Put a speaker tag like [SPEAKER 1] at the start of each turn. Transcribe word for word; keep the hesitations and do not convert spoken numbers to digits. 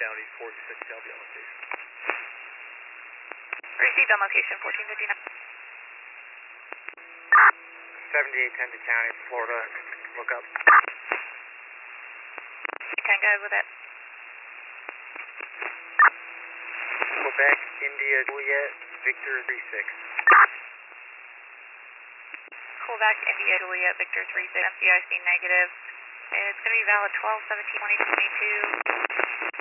[SPEAKER 1] County, four six Shelby on location.
[SPEAKER 2] Received on location, fourteen fifty-nine.
[SPEAKER 3] seventy-eight ten to County, Florida, look up.
[SPEAKER 2] ten, go ahead with that.
[SPEAKER 3] Quebec, India, Juliet, Victor three six.
[SPEAKER 2] Quebec, India, Juliet, Victor three six, M C I C negative. It's going to be valid twelve seventeen twenty twenty-two.